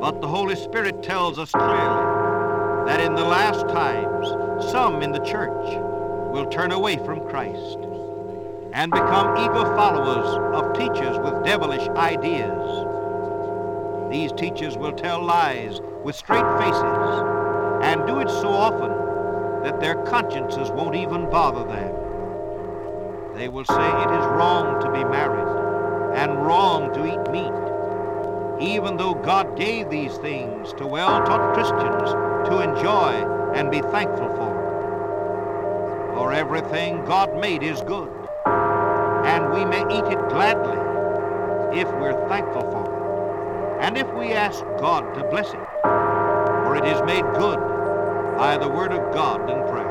But the Holy Spirit tells us clearly that in the last times, some in the church will turn away from Christ and become eager followers of teachers with devilish ideas. These teachers will tell lies with straight faces and do it so often that their consciences won't even bother them. They will say it is wrong to be married and wrong to eat meat, even though God gave these things to well-taught Christians to enjoy and be thankful for. For everything God made is good, and we may eat it gladly if we're thankful for it, and if we ask God to bless it, for it is made good by the word of God and prayer.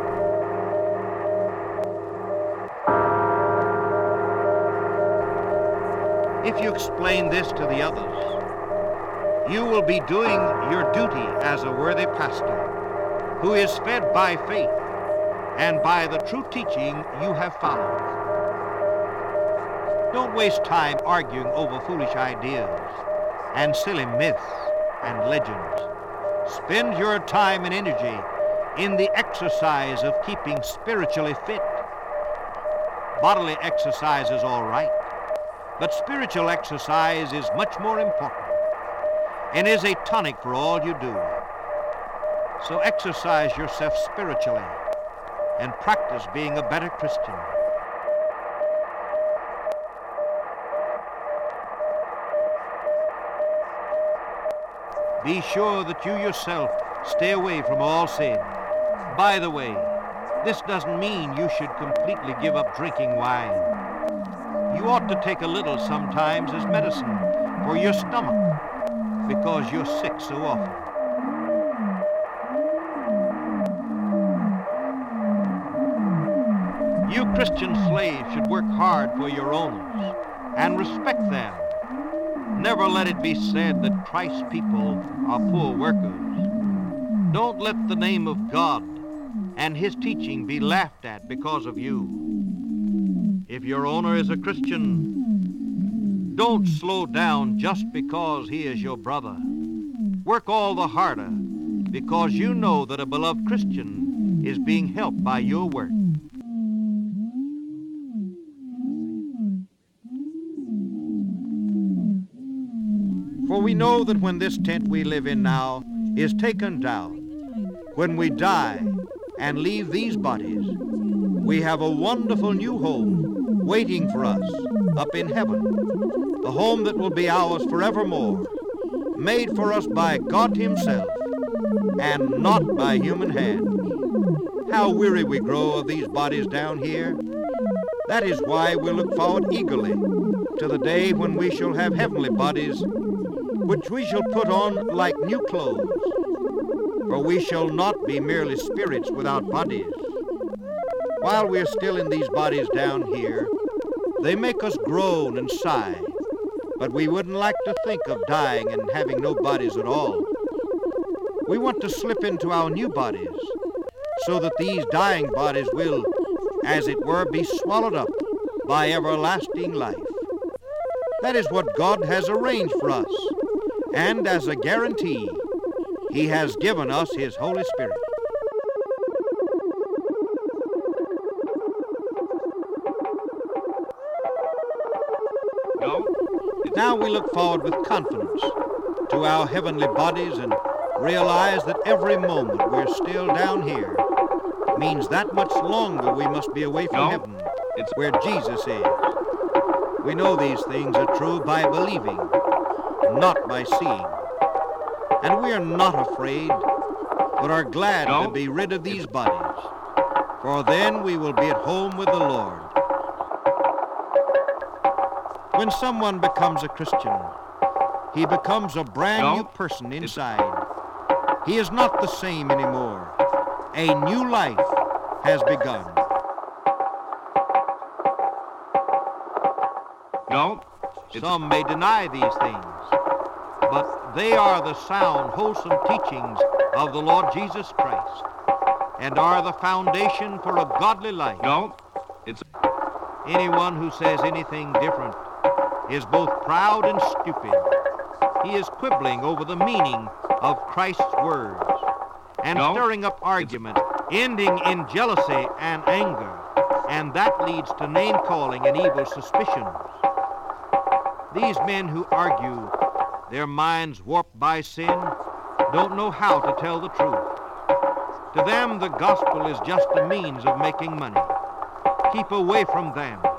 If you explain this to the others, you will be doing your duty as a worthy pastor who is fed by faith and by the true teaching you have followed. Don't waste time arguing over foolish ideas and silly myths and legends. Spend your time and energy in the exercise of keeping spiritually fit. Bodily exercise is all right, but spiritual exercise is much more important and is a tonic for all you do. So exercise yourself spiritually and practice being a better Christian. Be sure that you yourself stay away from all sin. By the way, this doesn't mean you should completely give up drinking wine. You ought to take a little sometimes as medicine for your stomach because you're sick so often. You Christian slaves should work hard for your owners and respect them. Never let it be said that Christ's people are poor workers. Don't let the name of God and his teaching be laughed at because of you. If your owner is a Christian, don't slow down just because he is your brother. Work all the harder because you know that a beloved Christian is being helped by your work. For we know that when this tent we live in now is taken down, when we die and leave these bodies, we have a wonderful new home waiting for us up in heaven, the home that will be ours forevermore, made for us by God himself and not by human hand. How weary we grow of these bodies down here. That is why we look forward eagerly to the day when we shall have heavenly bodies, which we shall put on like new clothes. For we shall not be merely spirits without bodies. While we are still in these bodies down here, they make us groan and sigh, but we wouldn't like to think of dying and having no bodies at all. We want to slip into our new bodies so that these dying bodies will, as it were, be swallowed up by everlasting life. That is what God has arranged for us, and as a guarantee, he has given us his Holy Spirit. Now we look forward with confidence to our heavenly bodies and realize that every moment we're still down here means that much longer we must be away from heaven, where Jesus is. We know these things are true by believing, not by seeing. And we are not afraid, but are glad to be rid of these bodies, for then we will be at home with the Lord. When someone becomes a Christian, he becomes a brand new person inside. He is not the same anymore. A new life has begun. Some may deny these things, but they are the sound, wholesome teachings of the Lord Jesus Christ and are the foundation for a godly life. Anyone who says anything different is both proud and stupid. He is quibbling over the meaning of Christ's words and stirring up arguments, ending in jealousy and anger, and that leads to name-calling and evil suspicions. These men who argue, their minds warped by sin, don't know how to tell the truth. To them, the gospel is just a means of making money. Keep away from them.